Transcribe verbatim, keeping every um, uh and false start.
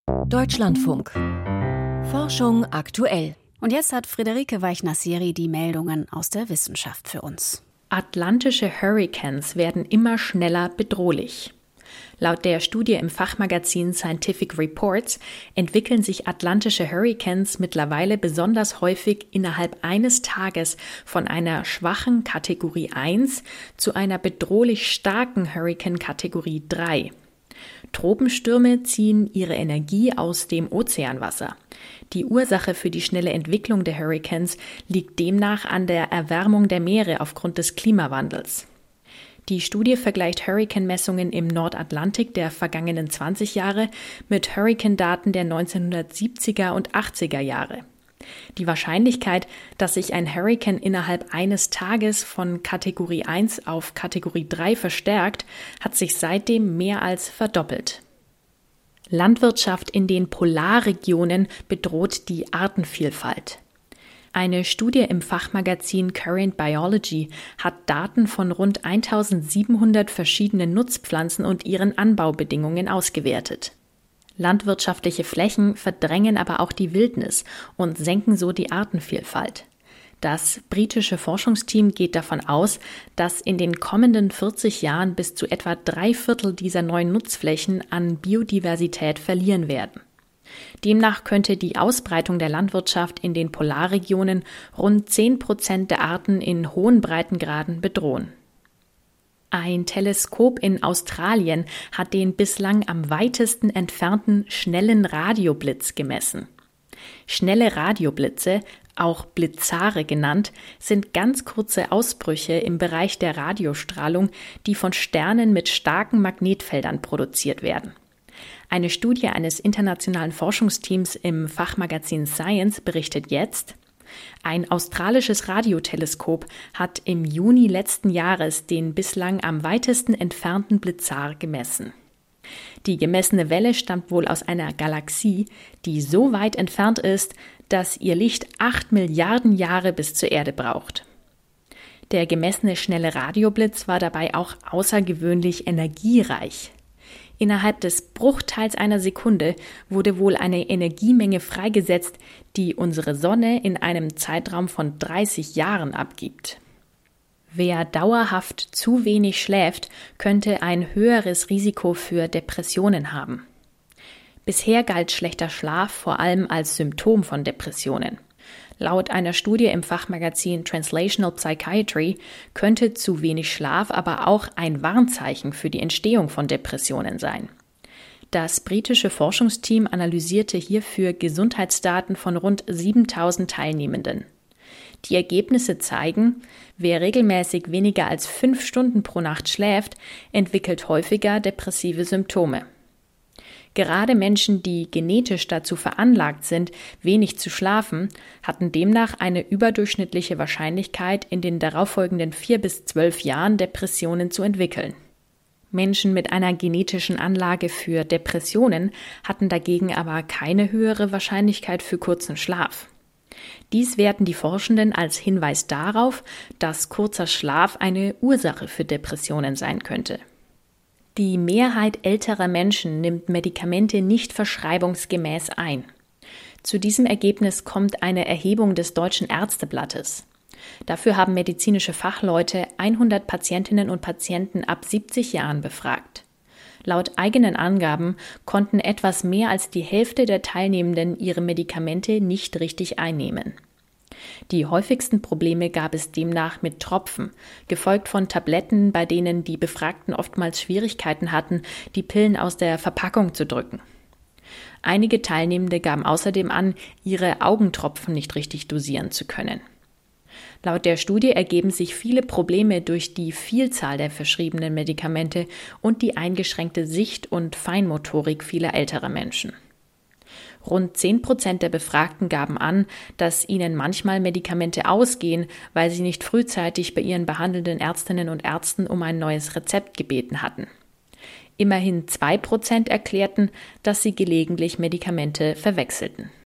Deutschlandfunk. Forschung aktuell. Und jetzt hat Friederike Weichner-Siri die Meldungen aus der Wissenschaft für uns. Atlantische Hurrikans werden immer schneller bedrohlich. Laut der Studie im Fachmagazin Scientific Reports entwickeln sich atlantische Hurrikans mittlerweile besonders häufig innerhalb eines Tages von einer schwachen Kategorie eins zu einer bedrohlich starken Hurrikan-Kategorie drei. Tropenstürme ziehen ihre Energie aus dem Ozeanwasser. Die Ursache für die schnelle Entwicklung der Hurrikans liegt demnach an der Erwärmung der Meere aufgrund des Klimawandels. Die Studie vergleicht Hurrikanmessungen im Nordatlantik der vergangenen zwanzig Jahre mit Hurrikandaten der neunzehnhundertsiebziger und achtziger Jahre. Die Wahrscheinlichkeit, dass sich ein Hurrikan innerhalb eines Tages von Kategorie eins auf Kategorie drei verstärkt, hat sich seitdem mehr als verdoppelt. Landwirtschaft in den Polarregionen bedroht die Artenvielfalt. Eine Studie im Fachmagazin Current Biology hat Daten von rund eintausendsiebenhundert verschiedenen Nutzpflanzen und ihren Anbaubedingungen ausgewertet. Landwirtschaftliche Flächen verdrängen aber auch die Wildnis und senken so die Artenvielfalt. Das britische Forschungsteam geht davon aus, dass in den kommenden vierzig Jahren bis zu etwa drei Viertel dieser neuen Nutzflächen an Biodiversität verlieren werden. Demnach könnte die Ausbreitung der Landwirtschaft in den Polarregionen rund zehn Prozent der Arten in hohen Breitengraden bedrohen. Ein Teleskop in Australien hat den bislang am weitesten entfernten schnellen Radioblitz gemessen. Schnelle Radioblitze, auch Blitzare genannt, sind ganz kurze Ausbrüche im Bereich der Radiostrahlung, die von Sternen mit starken Magnetfeldern produziert werden. Eine Studie eines internationalen Forschungsteams im Fachmagazin Science berichtet jetzt: Ein australisches Radioteleskop hat im Juni letzten Jahres den bislang am weitesten entfernten Blitzar gemessen. Die gemessene Welle stammt wohl aus einer Galaxie, die so weit entfernt ist, dass ihr Licht acht Milliarden Jahre bis zur Erde braucht. Der gemessene schnelle Radioblitz war dabei auch außergewöhnlich energiereich. Innerhalb des Bruchteils einer Sekunde wurde wohl eine Energiemenge freigesetzt, die unsere Sonne in einem Zeitraum von dreißig Jahren abgibt. Wer dauerhaft zu wenig schläft, könnte ein höheres Risiko für Depressionen haben. Bisher galt schlechter Schlaf vor allem als Symptom von Depressionen. Laut einer Studie im Fachmagazin Translational Psychiatry könnte zu wenig Schlaf aber auch ein Warnzeichen für die Entstehung von Depressionen sein. Das britische Forschungsteam analysierte hierfür Gesundheitsdaten von rund siebentausend Teilnehmenden. Die Ergebnisse zeigen, wer regelmäßig weniger als fünf Stunden pro Nacht schläft, entwickelt häufiger depressive Symptome. Gerade Menschen, die genetisch dazu veranlagt sind, wenig zu schlafen, hatten demnach eine überdurchschnittliche Wahrscheinlichkeit, in den darauffolgenden vier bis zwölf Jahren Depressionen zu entwickeln. Menschen mit einer genetischen Anlage für Depressionen hatten dagegen aber keine höhere Wahrscheinlichkeit für kurzen Schlaf. Dies werten die Forschenden als Hinweis darauf, dass kurzer Schlaf eine Ursache für Depressionen sein könnte. Die Mehrheit älterer Menschen nimmt Medikamente nicht verschreibungsgemäß ein. Zu diesem Ergebnis kommt eine Erhebung des Deutschen Ärzteblattes. Dafür haben medizinische Fachleute hundert Patientinnen und Patienten ab siebzig Jahren befragt. Laut eigenen Angaben konnten etwas mehr als die Hälfte der Teilnehmenden ihre Medikamente nicht richtig einnehmen. Die häufigsten Probleme gab es demnach mit Tropfen, gefolgt von Tabletten, bei denen die Befragten oftmals Schwierigkeiten hatten, die Pillen aus der Verpackung zu drücken. Einige Teilnehmende gaben außerdem an, ihre Augentropfen nicht richtig dosieren zu können. Laut der Studie ergeben sich viele Probleme durch die Vielzahl der verschriebenen Medikamente und die eingeschränkte Sicht- und Feinmotorik vieler älterer Menschen. Rund zehn Prozent der Befragten gaben an, dass ihnen manchmal Medikamente ausgehen, weil sie nicht frühzeitig bei ihren behandelnden Ärztinnen und Ärzten um ein neues Rezept gebeten hatten. Immerhin zwei Prozent erklärten, dass sie gelegentlich Medikamente verwechselten.